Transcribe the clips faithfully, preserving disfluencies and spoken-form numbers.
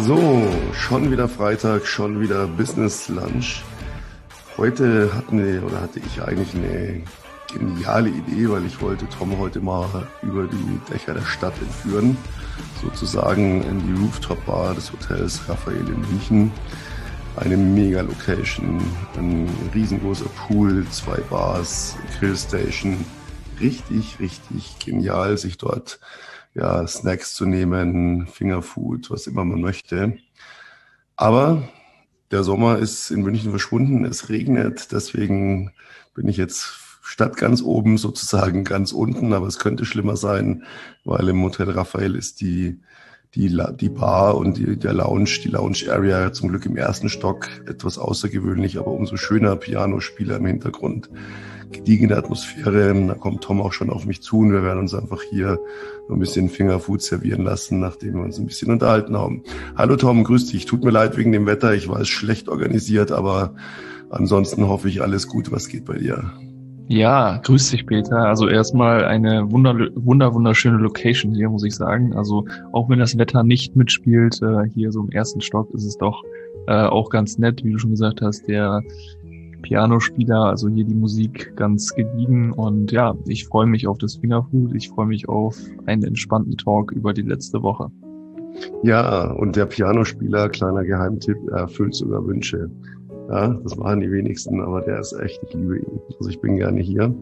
So, schon wieder Freitag, schon wieder Business Lunch. Heute hatten wir, oder hatte ich eigentlich eine geniale Idee, weil ich wollte Tom heute mal über die Dächer der Stadt entführen, sozusagen in die Rooftop-Bar des Hotels Raphael in München. Eine Mega-Location, ein riesengroßer Pool, zwei Bars, Grillstation. Richtig, richtig genial, sich dort ja, Snacks zu nehmen, Fingerfood, was immer man möchte. Aber der Sommer ist in München verschwunden, es regnet, deswegen bin ich jetzt statt ganz oben sozusagen ganz unten, aber es könnte schlimmer sein, weil im Hotel Raphael ist die, die, die Bar und die, der Lounge, die Lounge Area zum Glück im ersten Stock, etwas außergewöhnlich, aber umso schöner, Pianospieler im Hintergrund. Gediegene Atmosphäre, da kommt Tom auch schon auf mich zu und wir werden uns einfach hier ein bisschen Fingerfood servieren lassen, nachdem wir uns ein bisschen unterhalten haben. Hallo Tom, grüß dich. Tut mir leid wegen dem Wetter, ich weiß, schlecht organisiert, aber ansonsten hoffe ich, alles gut. Was geht bei dir? Ja, grüß dich Peter. Also erstmal eine wunder, wunder, wunderschöne Location hier, muss ich sagen. Also auch wenn das Wetter nicht mitspielt, äh, hier so im ersten Stock ist es doch äh, auch ganz nett, wie du schon gesagt hast, der Pianospieler, also hier die Musik ganz gediegen und ja, ich freue mich auf das Fingerfood, ich freue mich auf einen entspannten Talk über die letzte Woche. Ja, und der Pianospieler, kleiner Geheimtipp, erfüllt sogar Wünsche. Ja, das machen die wenigsten, aber der ist echt, ich liebe ihn. Also ich bin gerne hier.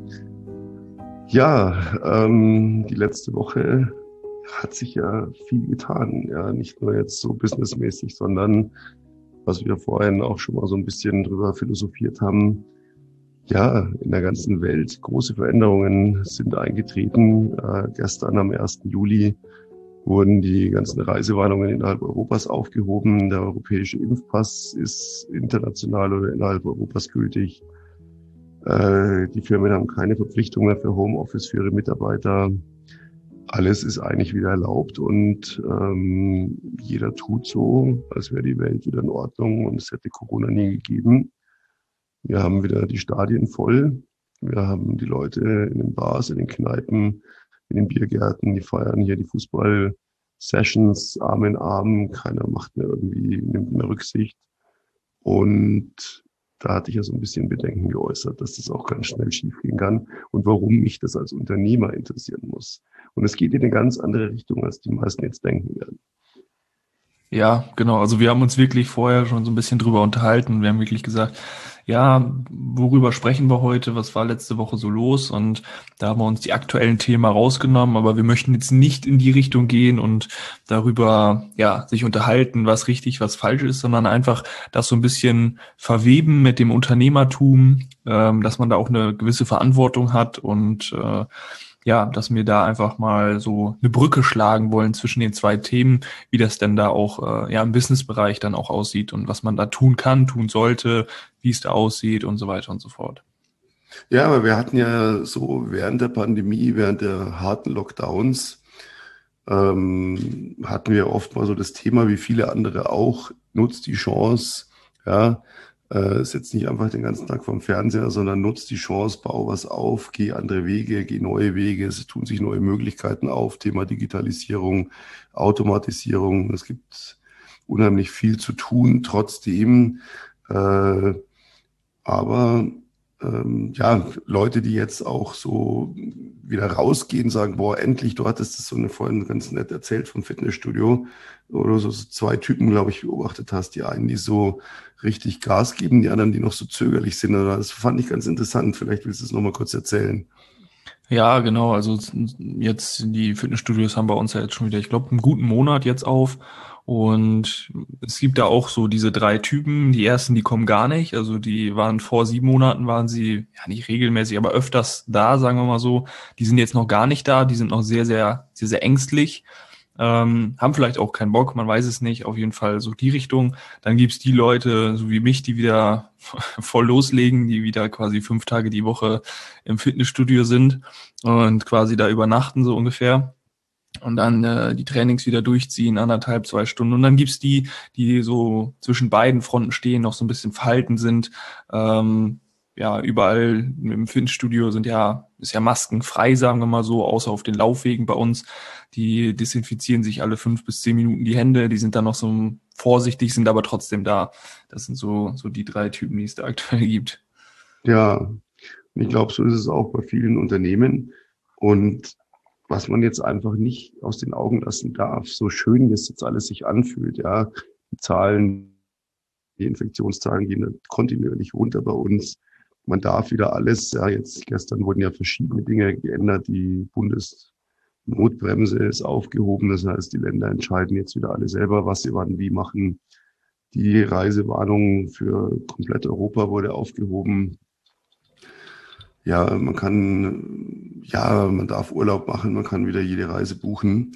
Ja, ähm, die letzte Woche hat sich ja viel getan. Ja, nicht nur jetzt so businessmäßig, sondern was wir vorhin auch schon mal so ein bisschen drüber philosophiert haben. Ja, in der ganzen Welt große Veränderungen sind eingetreten. Äh, gestern am ersten Juli wurden die ganzen Reisewarnungen innerhalb Europas aufgehoben. Der europäische Impfpass ist international oder innerhalb Europas gültig. Äh, die Firmen haben keine Verpflichtung mehr für Homeoffice für ihre Mitarbeiter. Alles ist eigentlich wieder erlaubt und ähm, jeder tut so, als wäre die Welt wieder in Ordnung und es hätte Corona nie gegeben. Wir haben wieder die Stadien voll. Wir haben die Leute in den Bars, in den Kneipen, in den Biergärten, die feiern hier die Fußball-Sessions Arm in Arm. Keiner macht mehr irgendwie, nimmt mehr Rücksicht. Und da hatte ich ja so ein bisschen Bedenken geäußert, dass das auch ganz schnell schiefgehen kann und warum mich das als Unternehmer interessieren muss. Und es geht in eine ganz andere Richtung, als die meisten jetzt denken werden. Ja, genau. Also wir haben uns wirklich vorher schon so ein bisschen drüber unterhalten. Wir haben wirklich gesagt, ja, worüber sprechen wir heute? Was war letzte Woche so los? Und da haben wir uns die aktuellen Themen rausgenommen, aber wir möchten jetzt nicht in die Richtung gehen und darüber, ja, sich unterhalten, was richtig, was falsch ist, sondern einfach das so ein bisschen verweben mit dem Unternehmertum, ähm, dass man da auch eine gewisse Verantwortung hat und äh, ja, dass wir da einfach mal so eine Brücke schlagen wollen zwischen den zwei Themen, wie das denn da auch äh, ja im Businessbereich dann auch aussieht und was man da tun kann, tun sollte, wie es da aussieht und so weiter und so fort. Ja, aber wir hatten ja so während der Pandemie, während der harten Lockdowns, ähm, hatten wir oft mal so das Thema, wie viele andere auch, nutzt die Chance, ja, Äh, sitz nicht einfach den ganzen Tag vorm Fernseher, sondern nutzt die Chance, bau was auf, geh andere Wege, geh neue Wege. Es tun sich neue Möglichkeiten auf. Thema Digitalisierung, Automatisierung. Es gibt unheimlich viel zu tun trotzdem. Äh, aber ähm, ja, Leute, die jetzt auch so wieder rausgehen, sagen, boah, endlich, du hattest das so eine vorhin ganz nett erzählt vom Fitnessstudio, oder so, so zwei Typen, glaube ich, beobachtet hast. Die einen, die so richtig Gas geben, die anderen, die noch so zögerlich sind. Oder das fand ich ganz interessant. Vielleicht willst du es nochmal kurz erzählen. Ja, genau. Also jetzt die Fitnessstudios haben bei uns ja jetzt schon wieder, ich glaube, einen guten Monat jetzt auf. Und es gibt da auch so diese drei Typen. Die ersten, die kommen gar nicht. Also die waren vor sieben Monaten, waren sie ja nicht regelmäßig, aber öfters da, sagen wir mal so. Die sind jetzt noch gar nicht da. Die sind noch sehr, sehr, sehr, sehr ängstlich. Ähm, haben vielleicht auch keinen Bock, man weiß es nicht, auf jeden Fall so die Richtung. Dann gibt's die Leute, so wie mich, die wieder voll loslegen, die wieder quasi fünf Tage die Woche im Fitnessstudio sind und quasi da übernachten so ungefähr und dann äh, die Trainings wieder durchziehen, anderthalb, zwei Stunden. Und dann gibt's die, die so zwischen beiden Fronten stehen, noch so ein bisschen verhalten sind, ähm, ja, überall im Fitnessstudio sind ja, ist ja maskenfrei, sagen wir mal so, außer auf den Laufwegen bei uns. Die desinfizieren sich alle fünf bis zehn Minuten die Hände, die sind dann noch so vorsichtig, sind aber trotzdem da. Das sind so, so die drei Typen, die es da aktuell gibt. Ja, und ich glaube, so ist es auch bei vielen Unternehmen. Und was man jetzt einfach nicht aus den Augen lassen darf, so schön das jetzt alles sich anfühlt, ja, die Zahlen, die Infektionszahlen gehen kontinuierlich runter bei uns. Man darf wieder alles, ja, jetzt gestern wurden ja verschiedene Dinge geändert. Die Bundesnotbremse ist aufgehoben. Das heißt, die Länder entscheiden jetzt wieder alle selber, was sie wann wie machen. Die Reisewarnung für komplett Europa wurde aufgehoben. Ja, man kann, ja, man darf Urlaub machen, man kann wieder jede Reise buchen.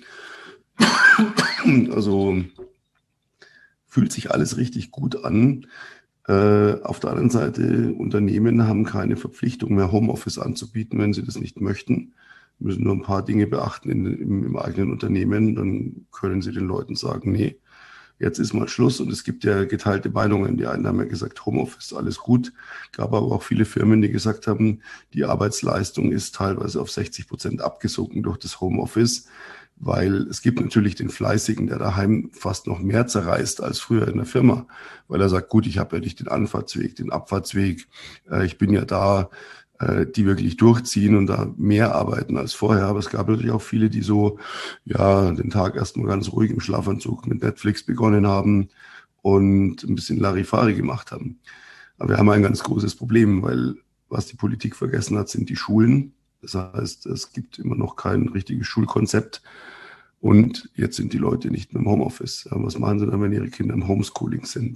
Also fühlt sich alles richtig gut an. Äh, auf der anderen Seite, Unternehmen haben keine Verpflichtung mehr, Homeoffice anzubieten, wenn sie das nicht möchten. Müssen nur ein paar Dinge beachten in, im, im eigenen Unternehmen. Dann können sie den Leuten sagen, nee, jetzt ist mal Schluss. Und es gibt ja geteilte Meinungen. Die einen haben ja gesagt, Homeoffice, alles gut. Gab aber auch viele Firmen, die gesagt haben, die Arbeitsleistung ist teilweise auf sechzig Prozent abgesunken durch das Homeoffice. Weil es gibt natürlich den Fleißigen, der daheim fast noch mehr zerreißt als früher in der Firma. Weil er sagt, gut, ich habe ja nicht den Anfahrtsweg, den Abfahrtsweg. Äh, ich bin ja da, äh, die wirklich durchziehen und da mehr arbeiten als vorher. Aber es gab natürlich auch viele, die so, ja, den Tag erstmal ganz ruhig im Schlafanzug mit Netflix begonnen haben und ein bisschen Larifari gemacht haben. Aber wir haben ein ganz großes Problem, weil was die Politik vergessen hat, sind die Schulen. Das heißt, es gibt immer noch kein richtiges Schulkonzept. Und jetzt sind die Leute nicht mehr im Homeoffice. Was machen sie dann, wenn ihre Kinder im Homeschooling sind?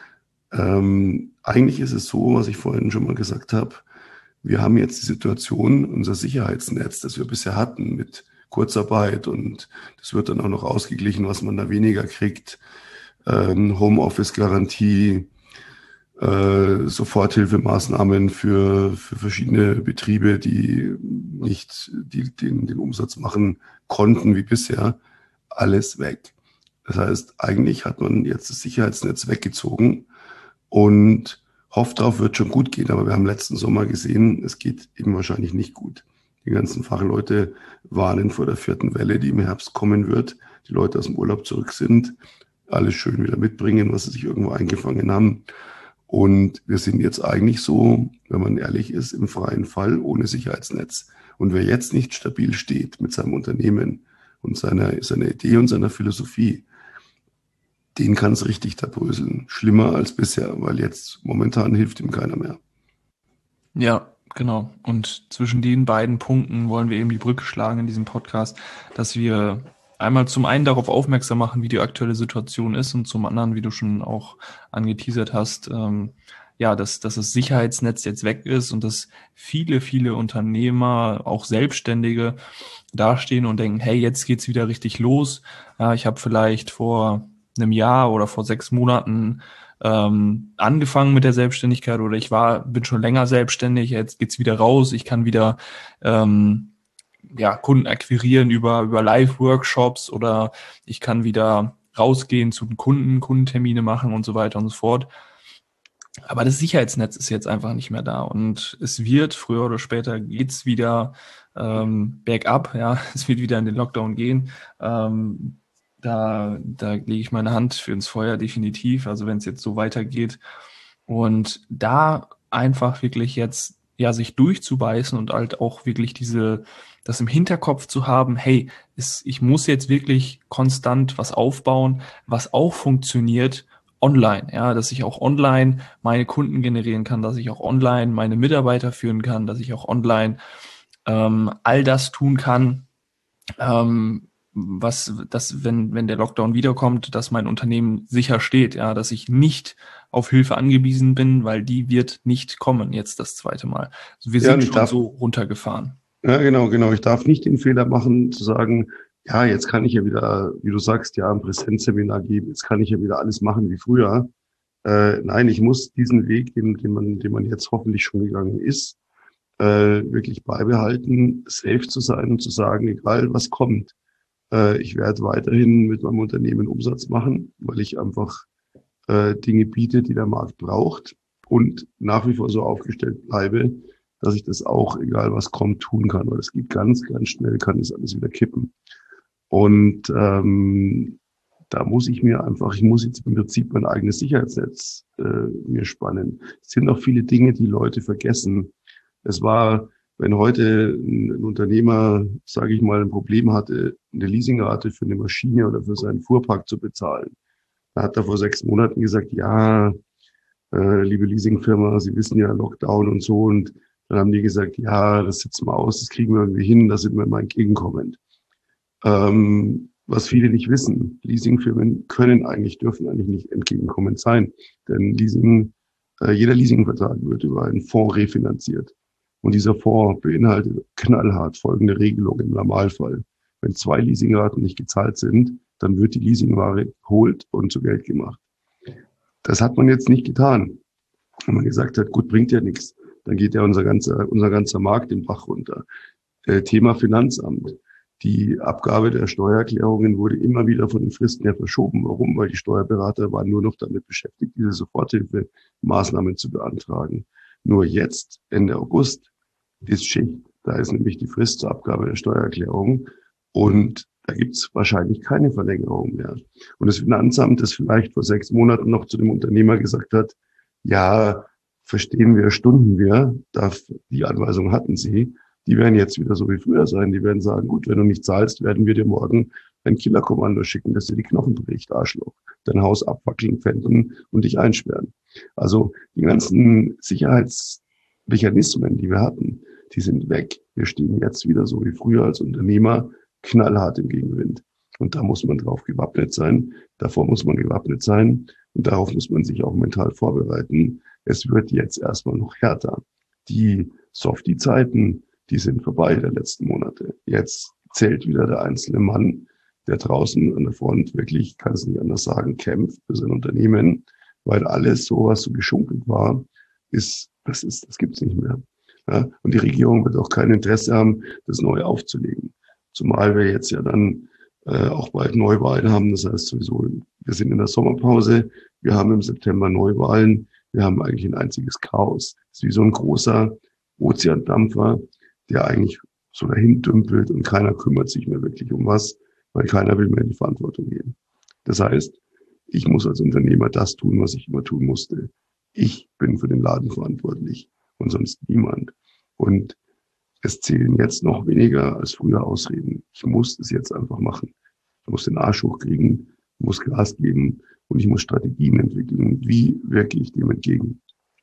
Ähm, eigentlich ist es so, was ich vorhin schon mal gesagt habe, wir haben jetzt die Situation, unser Sicherheitsnetz, das wir bisher hatten mit Kurzarbeit, und das wird dann auch noch ausgeglichen, was man da weniger kriegt, ähm, Homeoffice-Garantie, äh, Soforthilfemaßnahmen für, für verschiedene Betriebe, die nicht die, den, den Umsatz machen konnten wie bisher, alles weg. Das heißt, eigentlich hat man jetzt das Sicherheitsnetz weggezogen und hofft darauf, wird schon gut gehen. Aber wir haben letzten Sommer gesehen, es geht eben wahrscheinlich nicht gut. Die ganzen Fachleute warnen vor der vierten Welle, die im Herbst kommen wird. Die Leute aus dem Urlaub zurück sind, alles schön wieder mitbringen, was sie sich irgendwo eingefangen haben. Und wir sind jetzt eigentlich so, wenn man ehrlich ist, im freien Fall ohne Sicherheitsnetz. Und wer jetzt nicht stabil steht mit seinem Unternehmen und seiner, seiner Idee und seiner Philosophie, den kann es richtig da bröseln. Schlimmer als bisher, weil jetzt momentan hilft ihm keiner mehr. Ja, genau. Und zwischen den beiden Punkten wollen wir eben die Brücke schlagen in diesem Podcast, dass wir einmal zum einen darauf aufmerksam machen, wie die aktuelle Situation ist, und zum anderen, wie du schon auch angeteasert hast, ähm, ja, dass, dass das Sicherheitsnetz jetzt weg ist und dass viele, viele Unternehmer, auch Selbstständige, dastehen und denken, hey, jetzt geht's wieder richtig los. Ja, ich habe vielleicht vor einem Jahr oder vor sechs Monaten ähm, angefangen mit der Selbstständigkeit, oder ich war, bin schon länger selbstständig, jetzt geht's wieder raus, ich kann wieder ähm, ja, Kunden akquirieren über, über Live-Workshops, oder ich kann wieder rausgehen zu den Kunden, Kundentermine machen und so weiter und so fort. Aber das Sicherheitsnetz ist jetzt einfach nicht mehr da, und es wird, früher oder später geht's wieder ähm, bergab, ja, es wird wieder in den Lockdown gehen. Ähm, da, da lege ich meine Hand für ins Feuer, definitiv, also wenn es jetzt so weitergeht. Und da einfach wirklich jetzt, ja, sich durchzubeißen und halt auch wirklich diese, das im Hinterkopf zu haben, hey, es, ich muss jetzt wirklich konstant was aufbauen, was auch funktioniert online, ja, dass ich auch online meine Kunden generieren kann, dass ich auch online meine Mitarbeiter führen kann, dass ich auch online ähm, all das tun kann, ähm, was, dass, wenn, wenn der Lockdown wiederkommt, dass mein Unternehmen sicher steht, ja, dass ich nicht auf Hilfe angewiesen bin, weil die wird nicht kommen jetzt das zweite Mal. Also wir Ja, und sind ich schon darf, so runtergefahren. ja, genau, genau. Ich darf nicht den Fehler machen, zu sagen, ja, jetzt kann ich ja wieder, wie du sagst, ja, ein Präsenzseminar geben, jetzt kann ich ja wieder alles machen wie früher. Äh, nein, ich muss diesen Weg, den, den man, den man jetzt hoffentlich schon gegangen ist, äh, wirklich beibehalten, safe zu sein und zu sagen, egal was kommt, äh, ich werde weiterhin mit meinem Unternehmen Umsatz machen, weil ich einfach äh, Dinge biete, die der Markt braucht. und nach wie vor so aufgestellt bleibe, dass ich das auch, egal was kommt, tun kann. Weil es geht ganz, ganz schnell, kann das alles wieder kippen. Und ähm, da muss ich mir einfach, ich muss jetzt im Prinzip mein eigenes Sicherheitsnetz äh, mir spannen. Es sind auch viele Dinge, die Leute vergessen. Es war, wenn heute ein, ein Unternehmer, sage ich mal, ein Problem hatte, eine Leasingrate für eine Maschine oder für seinen Fuhrpark zu bezahlen, da hat er vor sechs Monaten gesagt, ja, äh, liebe Leasingfirma, Sie wissen ja Lockdown und so. Und dann haben die gesagt, ja, das setzen wir aus, das kriegen wir irgendwie hin, da sind wir mal entgegenkommend. Ähm, was viele nicht wissen, Leasingfirmen können eigentlich, dürfen eigentlich nicht entgegenkommend sein. Denn Leasing, äh, jeder Leasingvertrag wird über einen Fonds refinanziert. Und dieser Fonds beinhaltet knallhart folgende Regelung im Normalfall. Wenn zwei Leasingraten nicht gezahlt sind, dann wird die Leasingware geholt und zu Geld gemacht. Das hat man jetzt nicht getan. Wenn man gesagt hat, gut, bringt ja nichts, dann geht ja unser ganzer, unser ganzer Markt den Bach runter. Äh, Thema Finanzamt. Die Abgabe der Steuererklärungen wurde immer wieder von den Fristen her verschoben. Warum? Weil die Steuerberater waren nur noch damit beschäftigt, diese Soforthilfemaßnahmen zu beantragen. Nur jetzt, Ende August, ist Schicht. Da ist nämlich die Frist zur Abgabe der Steuererklärung. Und da gibt es wahrscheinlich keine Verlängerung mehr. Und das Finanzamt, das vielleicht vor sechs Monaten noch zu dem Unternehmer gesagt hat, ja, verstehen wir, stunden wir, darf, die Anweisung hatten sie, die werden jetzt wieder so wie früher sein. Die werden sagen, gut, wenn du nicht zahlst, werden wir dir morgen ein Killerkommando schicken, dass dir die Knochen bricht, Arschloch, dein Haus abwackeln, pfänden und dich einsperren. Also die ganzen Sicherheitsmechanismen, die wir hatten, die sind weg. Wir stehen jetzt wieder so wie früher als Unternehmer knallhart im Gegenwind. Und da muss man drauf gewappnet sein. Davor muss man gewappnet sein. Und darauf muss man sich auch mental vorbereiten. Es wird jetzt erstmal noch härter. Die Softie-Zeiten, die sind vorbei der letzten Monate. Jetzt zählt wieder der einzelne Mann, der draußen an der Front wirklich, kann es nicht anders sagen, kämpft für sein Unternehmen, weil alles so, was so geschunkelt war, ist, das ist, das gibt's nicht mehr. Ja? Und die Regierung wird auch kein Interesse haben, das neu aufzulegen. Zumal wir jetzt ja dann äh, auch bald Neuwahlen haben. Das heißt sowieso, wir sind in der Sommerpause, wir haben im September Neuwahlen, wir haben eigentlich ein einziges Chaos. Es ist wie so ein großer Ozeandampfer, der eigentlich so dahin dümpelt und keiner kümmert sich mehr wirklich um was, weil keiner will mehr in die Verantwortung gehen. Das heißt, ich muss als Unternehmer das tun, was ich immer tun musste. Ich bin für den Laden verantwortlich und sonst niemand. Und es zählen jetzt noch weniger als früher Ausreden. Ich muss es jetzt einfach machen. Ich muss den Arsch hochkriegen, muss Gas geben und ich muss Strategien entwickeln. Wie wirke ich dem entgegen?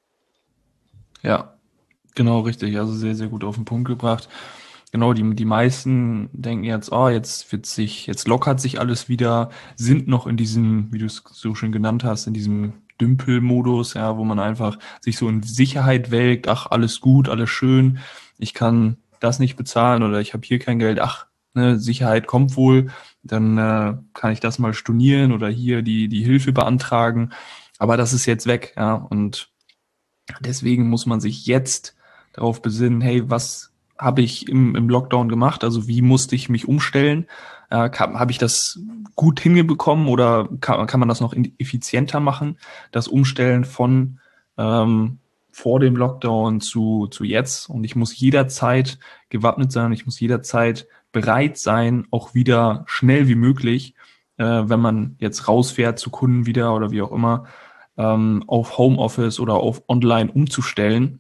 Ja, genau, richtig. Also sehr, sehr gut auf den Punkt gebracht. Genau, die, die meisten denken jetzt, oh, jetzt wird sich, jetzt lockert sich alles wieder, sind noch in diesem, wie du es so schön genannt hast, in diesem Dümpelmodus, ja, wo man einfach sich so in Sicherheit wägt, ach, alles gut, alles schön, ich kann das nicht bezahlen oder ich habe hier kein Geld, ach, ne, Sicherheit kommt wohl, dann äh, kann ich das mal stornieren oder hier die, die Hilfe beantragen, aber das ist jetzt weg, ja, und deswegen muss man sich jetzt darauf besinnen, hey, was habe ich im, im Lockdown gemacht? Also wie musste ich mich umstellen? Äh, habe ich das gut hingebekommen oder kann, kann man das noch effizienter machen? Das Umstellen von ähm, vor dem Lockdown zu, zu jetzt. Und ich muss jederzeit gewappnet sein. Ich muss jederzeit bereit sein, auch wieder schnell wie möglich, äh, wenn man jetzt rausfährt zu Kunden wieder oder wie auch immer, ähm, auf Homeoffice oder auf Online umzustellen.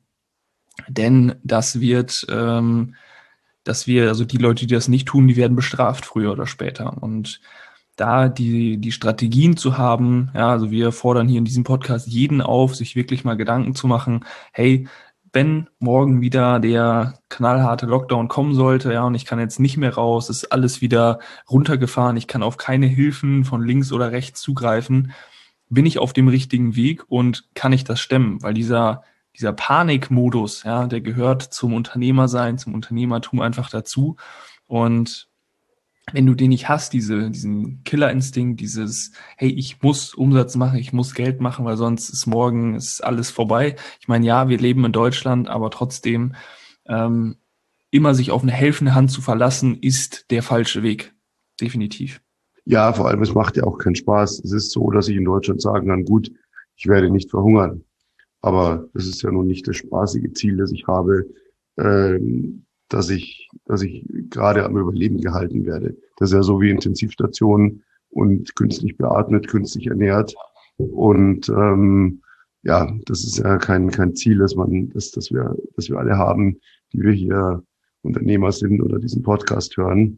Denn das wird, ähm, dass wir, also die Leute, die das nicht tun, die werden bestraft früher oder später. Und da die, die Strategien zu haben, ja, also wir fordern hier in diesem Podcast jeden auf, sich wirklich mal Gedanken zu machen, hey, wenn morgen wieder der knallharte Lockdown kommen sollte, ja, und ich kann jetzt nicht mehr raus, ist alles wieder runtergefahren, ich kann auf keine Hilfen von links oder rechts zugreifen, bin ich auf dem richtigen Weg und kann ich das stemmen? Weil dieser Dieser Panikmodus, ja, der gehört zum Unternehmersein, zum Unternehmertum einfach dazu. Und wenn du den nicht hast, diese, diesen Killerinstinkt, dieses, hey, ich muss Umsatz machen, ich muss Geld machen, weil sonst ist morgen ist alles vorbei. Ich meine, ja, wir leben in Deutschland, aber trotzdem ähm, immer sich auf eine helfende Hand zu verlassen, ist der falsche Weg. Definitiv. Ja, vor allem, es macht ja auch keinen Spaß. Es ist so, dass ich in Deutschland sagen kann, gut, ich werde nicht verhungern. Aber das ist ja nun nicht das spaßige Ziel, das ich habe, ähm, dass ich, dass ich gerade am Überleben gehalten werde. Das ist ja so wie Intensivstation und künstlich beatmet, künstlich ernährt. Und ähm, ja, das ist ja kein kein Ziel, dass man, dass, dass wir, dass wir alle haben, die wir hier Unternehmer sind oder diesen Podcast hören.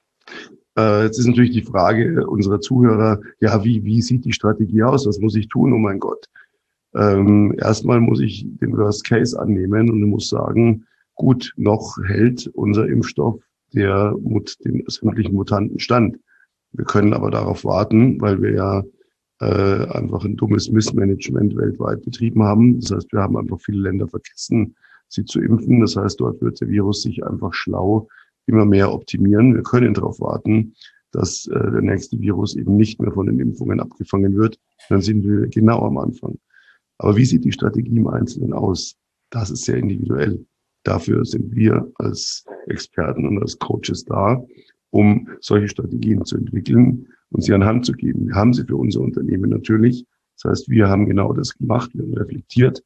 Äh, jetzt ist natürlich die Frage unserer Zuhörer, ja, wie wie sieht die Strategie aus? Was muss ich tun? Oh mein Gott. Ähm, erstmal muss ich den Worst Case annehmen und muss sagen, gut, noch hält unser Impfstoff der Mut, den sämtlichen Mutanten stand. Wir können aber darauf warten, weil wir ja äh, einfach ein dummes Missmanagement weltweit betrieben haben. Das heißt, wir haben einfach viele Länder vergessen, sie zu impfen. Das heißt, dort wird der Virus sich einfach schlau immer mehr optimieren. Wir können darauf warten, dass äh, der nächste Virus eben nicht mehr von den Impfungen abgefangen wird. Dann sind wir genau am Anfang. Aber wie sieht die Strategie im Einzelnen aus? Das ist sehr individuell. Dafür sind wir als Experten und als Coaches da, um solche Strategien zu entwickeln und sie an Hand zu geben. Wir haben sie für unser Unternehmen natürlich. Das heißt, wir haben genau das gemacht. Wir haben reflektiert,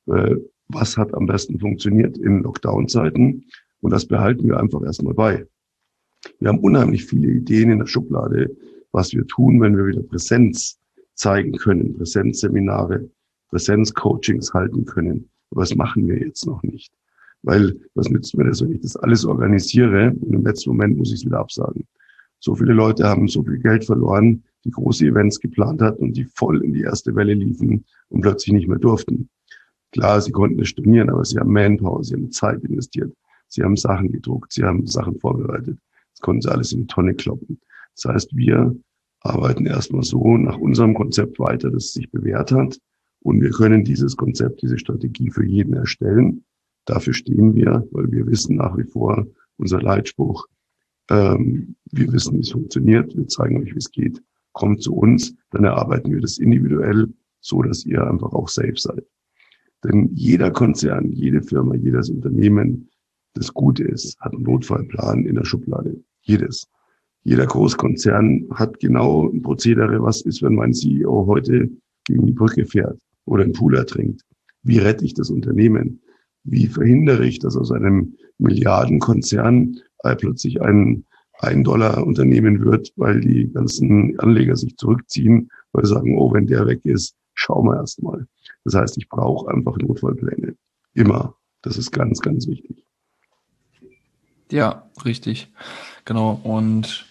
was hat am besten funktioniert in Lockdown-Zeiten. Und das behalten wir einfach erstmal bei. Wir haben unheimlich viele Ideen in der Schublade, was wir tun, wenn wir wieder Präsenz zeigen können, Präsenzseminare, Präsenzcoachings halten können. Aber das machen wir jetzt noch nicht. Weil, was nützt mir das, wenn ich das alles organisiere und im letzten Moment muss ich es wieder absagen. So viele Leute haben so viel Geld verloren, die große Events geplant hatten und die voll in die erste Welle liefen und plötzlich nicht mehr durften. Klar, sie konnten es stornieren, aber sie haben Manpower, sie haben Zeit investiert, sie haben Sachen gedruckt, sie haben Sachen vorbereitet. Das konnten sie alles in die Tonne kloppen. Das heißt, wir arbeiten erstmal so nach unserem Konzept weiter, das sich bewährt hat. Und wir können dieses Konzept, diese Strategie für jeden erstellen. Dafür stehen wir, weil wir wissen nach wie vor, unser Leitspruch, ähm, wir wissen, wie es funktioniert, wir zeigen euch, wie es geht. Kommt zu uns, dann erarbeiten wir das individuell, so dass ihr einfach auch safe seid. Denn jeder Konzern, jede Firma, jedes Unternehmen, das Gute ist, hat einen Notfallplan in der Schublade. Jedes. Jeder Großkonzern hat genau ein Prozedere, was ist, wenn mein C E O heute gegen die Brücke fährt oder einen Pool ertrinkt. Wie rette ich das Unternehmen? Wie verhindere ich, dass aus einem Milliardenkonzern äh, plötzlich ein Ein-Dollar-Unternehmen wird, weil die ganzen Anleger sich zurückziehen, weil sie sagen, oh, wenn der weg ist, schauen wir erst mal. Das heißt, ich brauche einfach Notfallpläne. Immer. Das ist ganz, ganz wichtig. Ja, richtig. Genau. Und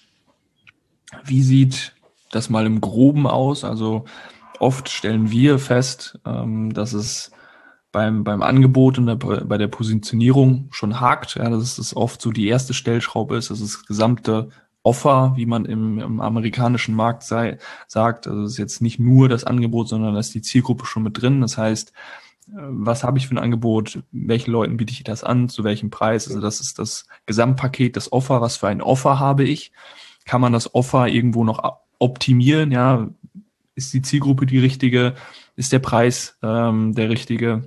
wie sieht das mal im Groben aus? Also oft stellen wir fest, ähm, dass es beim, beim Angebot und der, bei der Positionierung schon hakt. Ja, dass es oft so die erste Stellschraube ist, dass das gesamte Offer, wie man im, im amerikanischen Markt sei, sagt, also es ist jetzt nicht nur das Angebot, sondern da ist die Zielgruppe schon mit drin. Das heißt, was habe ich für ein Angebot, welchen Leuten biete ich das an, zu welchem Preis? Also das ist das Gesamtpaket, das Offer, was für ein Offer habe ich? Kann man das Offer irgendwo noch optimieren? Ja, ist die Zielgruppe die richtige? Ist der Preis ähm, der richtige?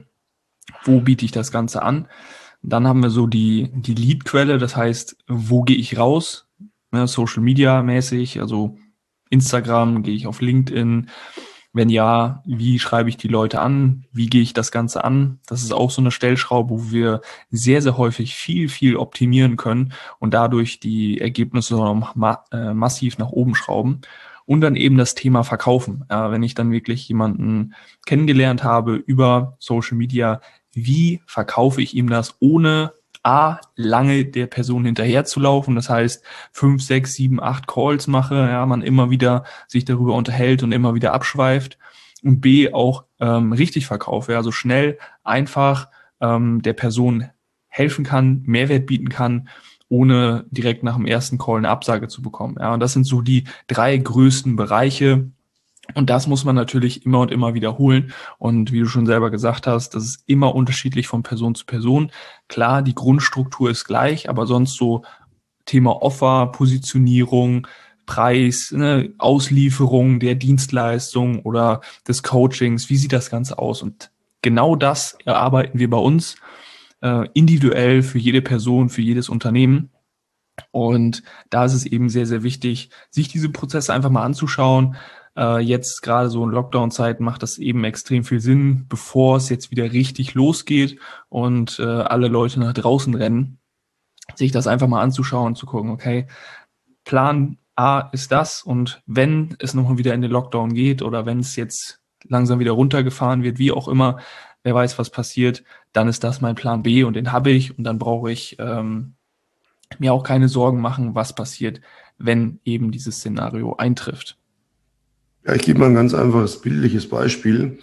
Wo biete ich das Ganze an? Dann haben wir so die, die Lead-Quelle, das heißt, wo gehe ich raus? Ne, Social Media mäßig, also Instagram, gehe ich auf LinkedIn? Wenn ja, wie schreibe ich die Leute an? Wie gehe ich das Ganze an? Das ist auch so eine Stellschraube, wo wir sehr, sehr häufig viel, viel optimieren können und dadurch die Ergebnisse noch ma- äh, massiv nach oben schrauben. Und dann eben das Thema Verkaufen. Ja, wenn ich dann wirklich jemanden kennengelernt habe über Social Media, wie verkaufe ich ihm das, ohne A, lange der Person hinterherzulaufen, das heißt fünf, sechs, sieben, acht Calls mache, ja, man immer wieder sich darüber unterhält und immer wieder abschweift, und B, auch ähm, richtig verkaufe, ja, also schnell, einfach ähm, der Person helfen kann, Mehrwert bieten kann, ohne direkt nach dem ersten Call eine Absage zu bekommen. Ja, und das sind so die drei größten Bereiche. Und das muss man natürlich immer und immer wiederholen. Und wie du schon selber gesagt hast, das ist immer unterschiedlich von Person zu Person. Klar, die Grundstruktur ist gleich, aber sonst so Thema Offer, Positionierung, Preis, ne, Auslieferung der Dienstleistung oder des Coachings, wie sieht das Ganze aus? Und genau das erarbeiten wir bei uns äh, individuell für jede Person, für jedes Unternehmen. Und da ist es eben sehr, sehr wichtig, sich diese Prozesse einfach mal anzuschauen, Äh, jetzt gerade so in Lockdown-Zeiten macht das eben extrem viel Sinn, bevor es jetzt wieder richtig losgeht und äh, alle Leute nach draußen rennen, sich das einfach mal anzuschauen und zu gucken, okay, Plan A ist das, und wenn es nochmal wieder in den Lockdown geht oder wenn es jetzt langsam wieder runtergefahren wird, wie auch immer, wer weiß, was passiert, dann ist das mein Plan B und den habe ich, und dann brauche ich ähm, mir auch keine Sorgen machen, was passiert, wenn eben dieses Szenario eintrifft. Ja, ich gebe mal ein ganz einfaches bildliches Beispiel.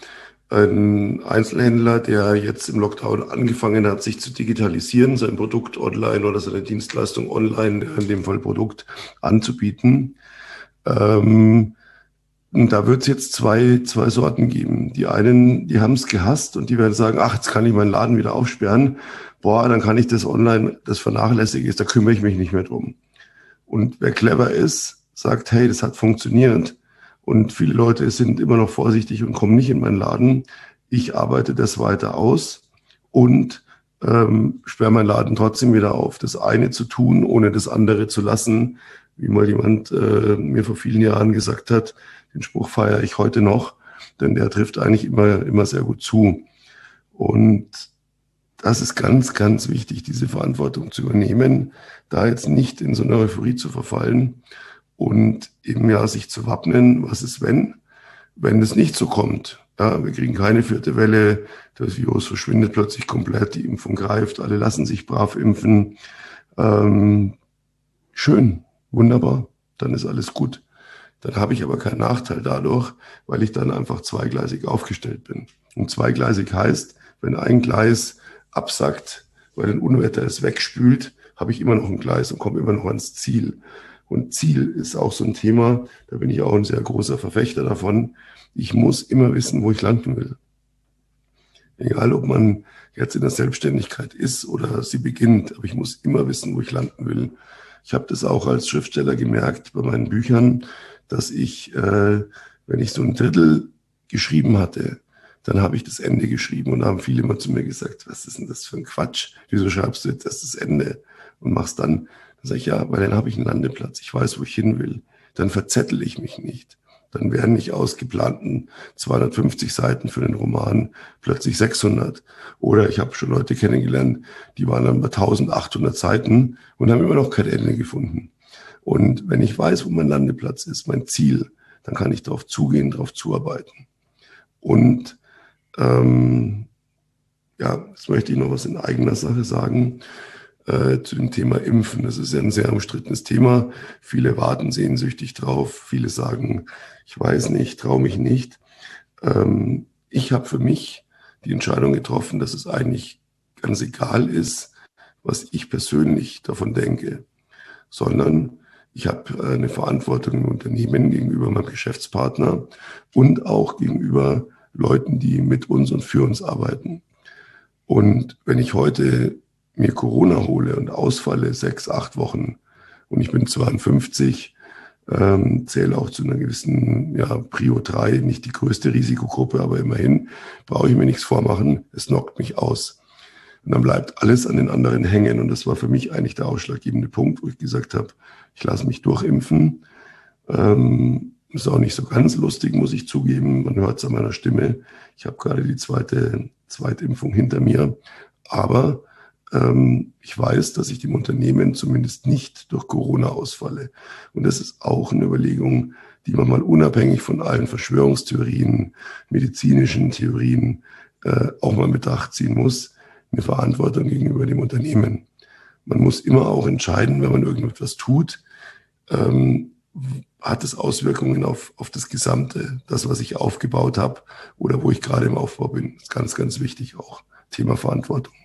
Ein Einzelhändler, der jetzt im Lockdown angefangen hat, sich zu digitalisieren, sein Produkt online oder seine Dienstleistung online, in dem Fall Produkt, anzubieten. Ähm, und da wird es jetzt zwei, zwei Sorten geben. Die einen, die haben es gehasst und die werden sagen, ach, jetzt kann ich meinen Laden wieder aufsperren. Boah, dann kann ich das online, das vernachlässige ist, da kümmere ich mich nicht mehr drum. Und wer clever ist, sagt, hey, das hat funktioniert. Und viele Leute sind immer noch vorsichtig und kommen nicht in meinen Laden. Ich arbeite das weiter aus und ähm, sperre meinen Laden trotzdem wieder auf. Das eine zu tun, ohne das andere zu lassen, wie mal jemand äh, mir vor vielen Jahren gesagt hat, den Spruch feiere ich heute noch, denn der trifft eigentlich immer, immer sehr gut zu. Und das ist ganz, ganz wichtig, diese Verantwortung zu übernehmen, da jetzt nicht in so eine Euphorie zu verfallen und eben ja sich zu wappnen, was ist wenn, wenn es nicht so kommt. Ja, wir kriegen keine vierte Welle, das Virus verschwindet plötzlich komplett, die Impfung greift, alle lassen sich brav impfen. Ähm, schön, wunderbar, dann ist alles gut. Dann habe ich aber keinen Nachteil dadurch, weil ich dann einfach zweigleisig aufgestellt bin. Und zweigleisig heißt, wenn ein Gleis absackt, weil ein Unwetter es wegspült, habe ich immer noch ein Gleis und komme immer noch ans Ziel. Und Ziel ist auch so ein Thema, da bin ich auch ein sehr großer Verfechter davon. Ich muss immer wissen, wo ich landen will. Egal, ob man jetzt in der Selbstständigkeit ist oder sie beginnt, aber ich muss immer wissen, wo ich landen will. Ich habe das auch als Schriftsteller gemerkt bei meinen Büchern, dass ich, äh, wenn ich so ein Drittel geschrieben hatte, dann habe ich das Ende geschrieben und da haben viele immer zu mir gesagt, was ist denn das für ein Quatsch? Wieso schreibst du jetzt erst das Ende und machst dann? Dann sage ich, ja, weil dann habe ich einen Landeplatz, ich weiß, wo ich hin will. Dann verzettel ich mich nicht. Dann werden nicht aus geplanten zweihundertfünfzig Seiten für den Roman plötzlich sechshundert. Oder ich habe schon Leute kennengelernt, die waren dann bei eintausendachthundert Seiten und haben immer noch kein Ende gefunden. Und wenn ich weiß, wo mein Landeplatz ist, mein Ziel, dann kann ich darauf zugehen, darauf zuarbeiten. Und ähm, ja, jetzt möchte ich noch was in eigener Sache sagen äh, zu dem Thema Impfen. Das ist ja ein sehr umstrittenes Thema. Viele warten sehnsüchtig drauf. Viele sagen, ich weiß nicht, traue mich nicht. Ähm, ich habe für mich die Entscheidung getroffen, dass es eigentlich ganz egal ist, was ich persönlich davon denke, sondern ich habe eine Verantwortung im Unternehmen gegenüber meinem Geschäftspartner und auch gegenüber Leuten, die mit uns und für uns arbeiten. Und wenn ich heute mir Corona hole und ausfalle sechs, acht Wochen und ich bin zweiundfünfzig, ähm, zähle auch zu einer gewissen ja, Prio drei, nicht die größte Risikogruppe, aber immerhin brauche ich mir nichts vormachen, es knockt mich aus. Und dann bleibt alles an den anderen hängen. Und das war für mich eigentlich der ausschlaggebende Punkt, wo ich gesagt habe, ich lasse mich durchimpfen. Ähm, ist auch nicht so ganz lustig, muss ich zugeben. Man hört es an meiner Stimme. Ich habe gerade die zweite Zweitimpfung hinter mir. Aber ähm, ich weiß, dass ich dem Unternehmen zumindest nicht durch Corona ausfalle. Und das ist auch eine Überlegung, die man mal unabhängig von allen Verschwörungstheorien, medizinischen Theorien äh, auch mal in Betracht ziehen muss. Eine Verantwortung gegenüber dem Unternehmen. Man muss immer auch entscheiden, wenn man irgendetwas tut, ähm, hat es Auswirkungen auf, auf das Gesamte, das, was ich aufgebaut habe oder wo ich gerade im Aufbau bin. Das ist ganz, ganz wichtig auch. Thema Verantwortung.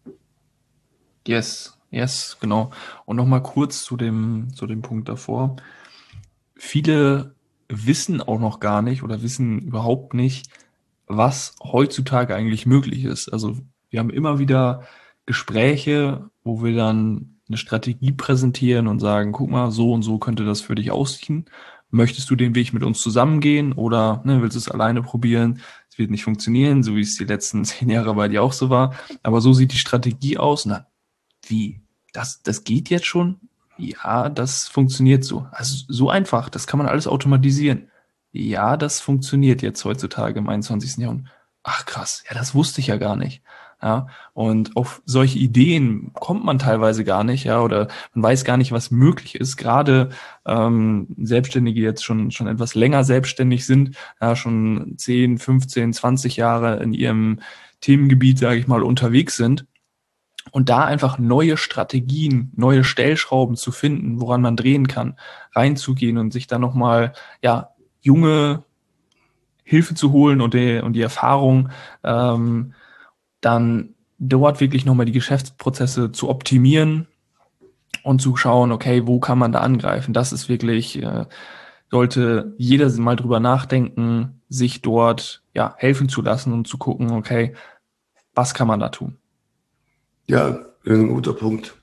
Yes, yes, genau. Und nochmal kurz zu dem, zu dem Punkt davor. Viele wissen auch noch gar nicht oder wissen überhaupt nicht, was heutzutage eigentlich möglich ist. Also wir haben immer wieder Gespräche, wo wir dann eine Strategie präsentieren und sagen, guck mal, so und so könnte das für dich aussehen. Möchtest du den Weg mit uns zusammengehen oder ne, willst du es alleine probieren? Es wird nicht funktionieren, so wie es die letzten zehn Jahre bei dir auch so war. Aber so sieht die Strategie aus. Na, wie? Das, das geht jetzt schon? Ja, das funktioniert so. Also so einfach, das kann man alles automatisieren. ja, das funktioniert jetzt heutzutage im einundzwanzigsten. Jahrhundert. Ach krass, ja, das wusste ich ja gar nicht. Ja, und auf solche Ideen kommt man teilweise gar nicht, ja, oder man weiß gar nicht, was möglich ist. Gerade ähm, Selbstständige, die jetzt schon schon etwas länger selbstständig sind, ja, schon zehn, fünfzehn, zwanzig Jahre in ihrem Themengebiet, sage ich mal, unterwegs sind. Und da einfach neue Strategien, neue Stellschrauben zu finden, woran man drehen kann, reinzugehen und sich dann nochmal, ja, junge Hilfe zu holen und die, und die Erfahrung, ähm, dann dort wirklich nochmal die Geschäftsprozesse zu optimieren und zu schauen, okay, wo kann man da angreifen? Das ist wirklich, äh, sollte jeder mal drüber nachdenken, sich dort ja helfen zu lassen und zu gucken, okay, was kann man da tun? Ja, das ist ein guter Punkt.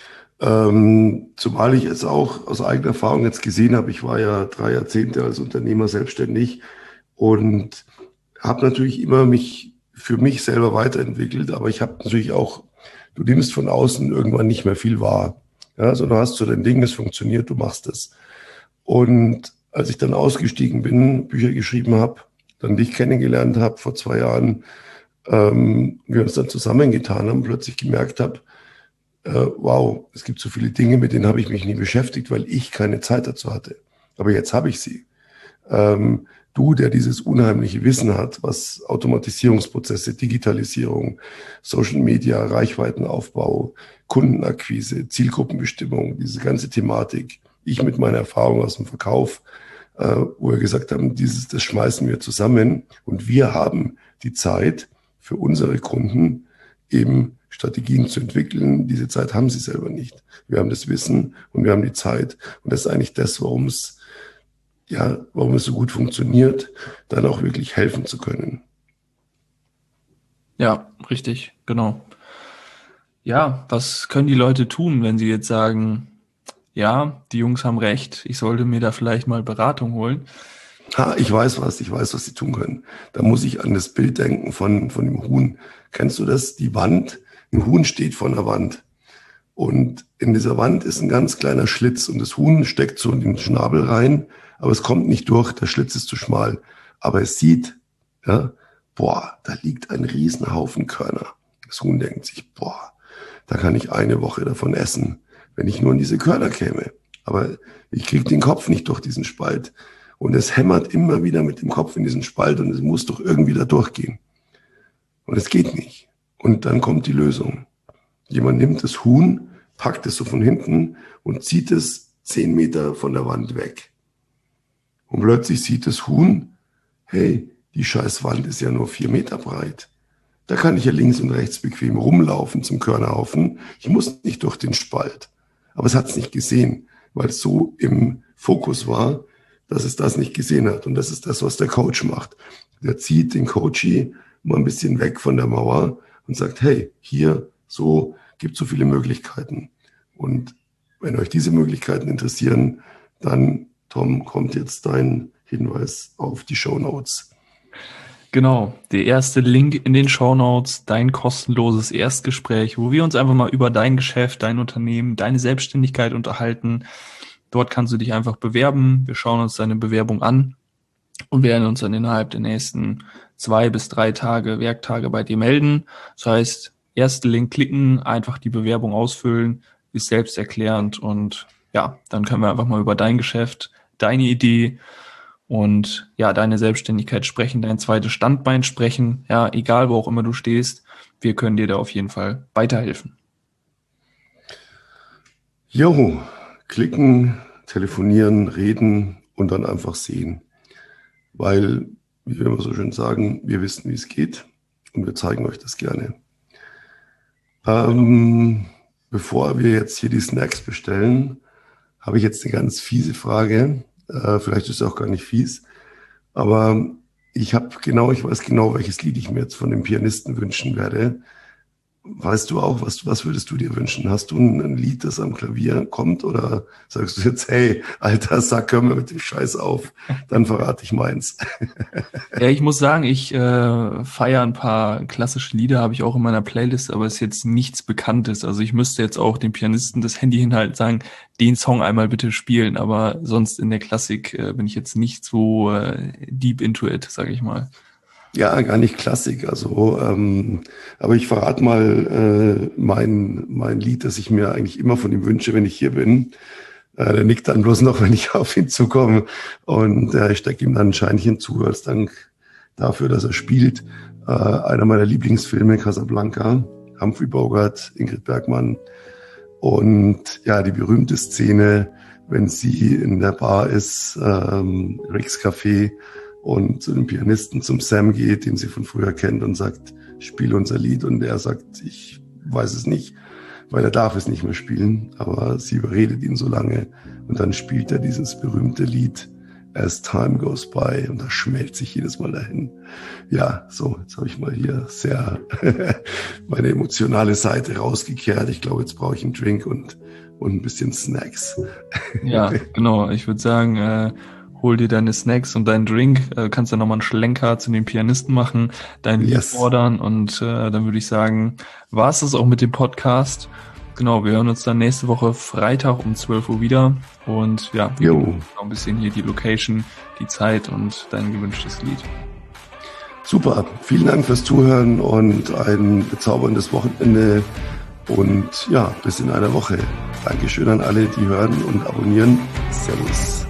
Ähm, zumal ich es auch aus eigener Erfahrung jetzt gesehen habe, ich war ja drei Jahrzehnte als Unternehmer selbstständig und habe natürlich immer mich für mich selber weiterentwickelt, aber ich habe natürlich auch, du nimmst von außen irgendwann nicht mehr viel wahr. Ja, sondern hast so dein Ding, es funktioniert, du machst es. Und als ich dann ausgestiegen bin, Bücher geschrieben habe, dann dich kennengelernt habe vor zwei Jahren, ähm, wir uns dann zusammengetan haben, plötzlich gemerkt habe, äh, wow, es gibt so viele Dinge, mit denen habe ich mich nie beschäftigt, weil ich keine Zeit dazu hatte. Aber jetzt habe ich sie. Ähm, du, der dieses unheimliche Wissen hat, was Automatisierungsprozesse, Digitalisierung, Social Media, Reichweitenaufbau, Kundenakquise, Zielgruppenbestimmung, diese ganze Thematik, ich mit meiner Erfahrung aus dem Verkauf, äh, wo wir gesagt haben, dieses, das schmeißen wir zusammen und wir haben die Zeit für unsere Kunden eben Strategien zu entwickeln. Diese Zeit haben sie selber nicht. Wir haben das Wissen und wir haben die Zeit und das ist eigentlich das, warum es ja, warum es so gut funktioniert, dann auch wirklich helfen zu können. Ja, richtig, genau. Ja, was können die Leute tun, wenn sie jetzt sagen, ja, die Jungs haben recht, ich sollte mir da vielleicht mal Beratung holen? Ha, ich weiß was, ich weiß, was sie tun können. Da muss ich an das Bild denken von, von dem Huhn. Kennst du das? Die Wand, ein Huhn steht vor einer Wand. Und in dieser Wand ist ein ganz kleiner Schlitz und das Huhn steckt so in den Schnabel rein, aber es kommt nicht durch, der Schlitz ist zu schmal. Aber es sieht, ja, boah, da liegt ein Riesenhaufen Körner. Das Huhn denkt sich, boah, da kann ich eine Woche davon essen, wenn ich nur in diese Körner käme. Aber ich kriege den Kopf nicht durch diesen Spalt. Und es hämmert immer wieder mit dem Kopf in diesen Spalt und es muss doch irgendwie da durchgehen. Und es geht nicht. Und dann kommt die Lösung. Jemand nimmt das Huhn, packt es so von hinten und zieht es zehn Meter von der Wand weg. Und plötzlich sieht das Huhn, hey, die scheiß Wand ist ja nur vier Meter breit. Da kann ich ja links und rechts bequem rumlaufen zum Körnerhaufen. Ich muss nicht durch den Spalt. Aber es hat es nicht gesehen, weil es so im Fokus war, dass es das nicht gesehen hat. Und das ist das, was der Coach macht. Der zieht den Coachee mal ein bisschen weg von der Mauer und sagt, hey, hier, so, gibt so viele Möglichkeiten. Und wenn euch diese Möglichkeiten interessieren, dann, Tom, kommt jetzt dein Hinweis auf die Shownotes. Genau, der erste Link in den Shownotes, dein kostenloses Erstgespräch, wo wir uns einfach mal über dein Geschäft, dein Unternehmen, deine Selbstständigkeit unterhalten. Dort kannst du dich einfach bewerben. Wir schauen uns deine Bewerbung an und werden uns dann innerhalb der nächsten zwei bis drei Tage, Werktage bei dir melden. Das heißt, erste Link klicken, einfach die Bewerbung ausfüllen, ist selbsterklärend und ja, dann können wir einfach mal über dein Geschäft, deine Idee und ja, deine Selbstständigkeit sprechen, dein zweites Standbein sprechen. Ja, egal wo auch immer du stehst, wir können dir da auf jeden Fall weiterhelfen. Jo, klicken, telefonieren, reden und dann einfach sehen. Weil, wie wir immer so schön sagen, wir wissen, wie es geht und wir zeigen euch das gerne. Ähm, bevor wir jetzt hier die Snacks bestellen, habe ich jetzt eine ganz fiese Frage. Äh, vielleicht ist es auch gar nicht fies, aber ich habe genau, ich weiß genau, welches Lied ich mir jetzt von dem Pianisten wünschen werde. weißt du auch, was, was würdest du dir wünschen? Hast du ein, ein Lied, das am Klavier kommt, oder sagst du jetzt, hey, alter Sack, hör mal mit dem Scheiß auf, dann verrate ich meins. Ja, ich muss sagen, ich äh, feiere ein paar klassische Lieder, habe ich auch in meiner Playlist, aber es ist jetzt nichts Bekanntes. Also ich müsste jetzt auch dem Pianisten das Handy hinhalten, sagen, den Song einmal bitte spielen, aber sonst in der Klassik äh, bin ich jetzt nicht so äh, deep into it, sage ich mal. Ja, gar nicht Klassik. Also, ähm, aber ich verrate mal äh, mein, mein Lied, das ich mir eigentlich immer von ihm wünsche, wenn ich hier bin. Äh, der nickt dann bloß noch, wenn ich auf ihn zukomme. Und äh, ich stecke ihm dann ein Scheinchen zu, als Dank dafür, dass er spielt. Äh, einer meiner Lieblingsfilme, Casablanca, Humphrey Bogart, Ingrid Bergman. Und ja, die berühmte Szene, wenn sie in der Bar ist, ähm, Rick's Café, und zu dem Pianisten, zum Sam geht, den sie von früher kennt, und sagt, spiel unser Lied. Und er sagt, ich weiß es nicht, weil er darf es nicht mehr spielen. Aber sie überredet ihn so lange. Und dann spielt er dieses berühmte Lied As Time Goes By. Und da schmelzt sich jedes Mal dahin. Ja, so, jetzt habe ich mal hier sehr meine emotionale Seite rausgekehrt. Ich glaube, jetzt brauche ich einen Drink und, und ein bisschen Snacks. Ja, genau. Ich würde sagen, äh, hol dir deine Snacks und deinen Drink, äh, kannst dann nochmal einen Schlenker zu den Pianisten machen, dein Lied Yes. fordern, und äh, dann würde ich sagen, war es das auch mit dem Podcast. Genau, wir hören uns dann nächste Woche Freitag um zwölf Uhr wieder, und ja, wir Jo. geben noch ein bisschen hier die Location, die Zeit und dein gewünschtes Lied. Super, vielen Dank fürs Zuhören und ein bezauberndes Wochenende, und ja, bis in einer Woche. Dankeschön an alle, die hören und abonnieren. Servus.